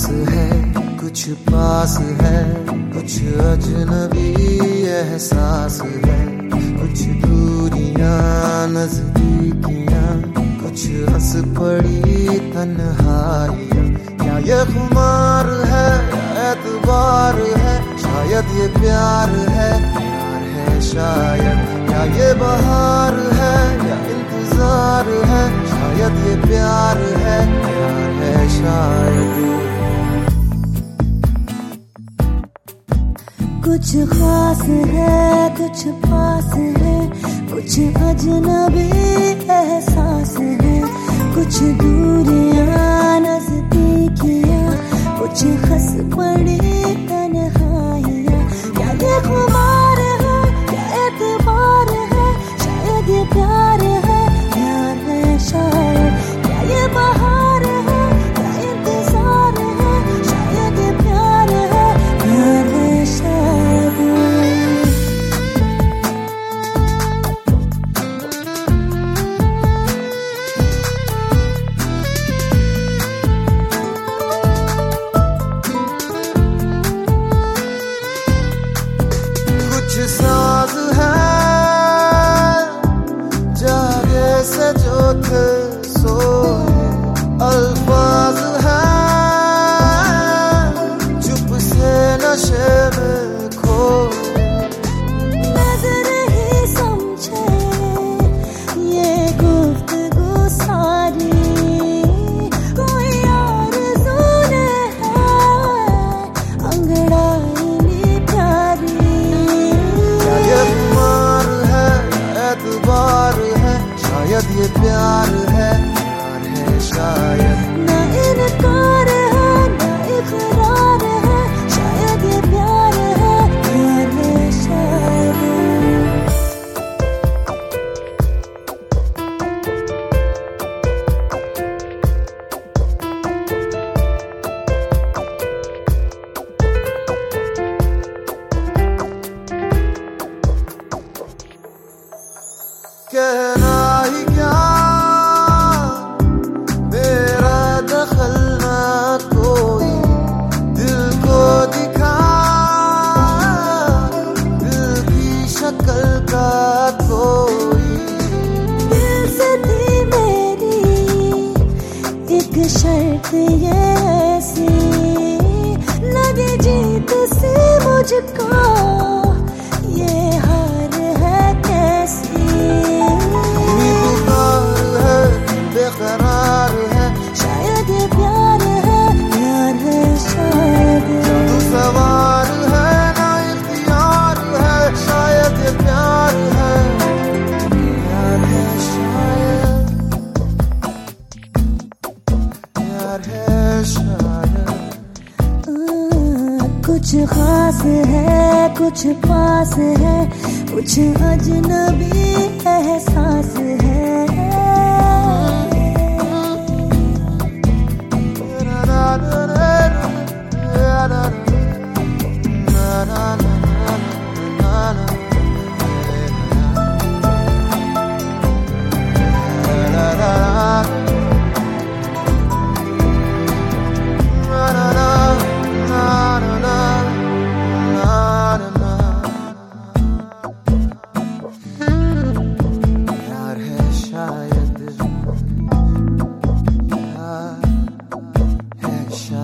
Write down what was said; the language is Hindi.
पास है, कुछ पास है, कुछ अजनबी एहसास है, कुछ दूरियां नजदीकियां, कुछ हंस पड़ी तन्हाइयां। क्या ये खुमार है या एतबार है, शायद ये प्यार है शायद। क्या ये बहार है या इंतजार है, शायद ये प्यार है शायद। कुछ खास है, कुछ पास है, कुछ अजनबी एहसास है, कुछ दूरियां नजदीकियां, कुछ हंस पड़ी तन्हाइयां। क्या ये खुमार है या एतबार है, शायद ये प्यार है शायद। क्या ये बहार है या इंतजार है, शायद ये प्यार है शायद। कुछ साज है जागे से जो थे सोए, अल्फाज है चुप से नशे में खोए। नजर ही समझे ये गुफ्तगू सारी, कोई आरज़ू ने है अंगड़ाई ली प्यारी। क्या ये खुमार है एतबार है, शायद ये प्यार है शायद। ना इनकार है ना इकरार है, शायद ये प्यार है शायद। कहना ही क्या मेरा दखल ना कोई, दिल को दिखा दिल की शक्ल का कोई। दिल से थी मेरी एक शर्त ये ऐसी, लगे जीत से मुझको ये हार है कैसी। बेकरार है, शायद ये प्यार है शायद। तू सवार है ना इख्तियार है, शायद ये प्यार है शायद। प्यार है शायद। कुछ खास है, कुछ पास है, कुछ अजनबी एहसास है। शायद।